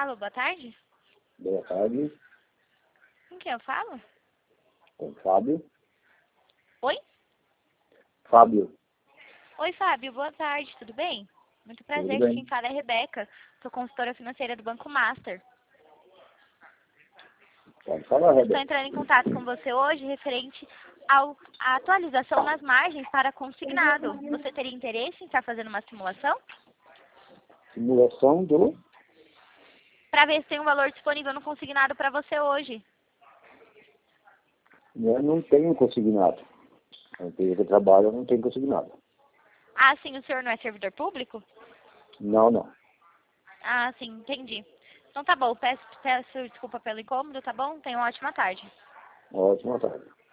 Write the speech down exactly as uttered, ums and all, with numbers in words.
Alô, boa tarde. Boa tarde, Com quem eu falo? com Fábio. Oi? Fábio, Oi, Fábio, boa tarde, tudo bem? Muito tudo prazer, quem bem? fala é a Rebeca. Sou consultora financeira do Banco Master. Pode falar, Eu estou Rebeca. entrando em contato com você hoje referente ao, à atualização nas margens para consignado. Você teria interesse em estar fazendo uma simulação? Simulação do... Para ver se tem um valor disponível no consignado para você hoje. Eu não tenho consignado. A empresa que eu trabalho não tem consignado. Ah, sim, o senhor não é servidor público? Não, não. Ah, sim, entendi. Então tá bom, peço, peço desculpa pelo incômodo, tá bom? Tenha uma ótima tarde. Ótima tarde.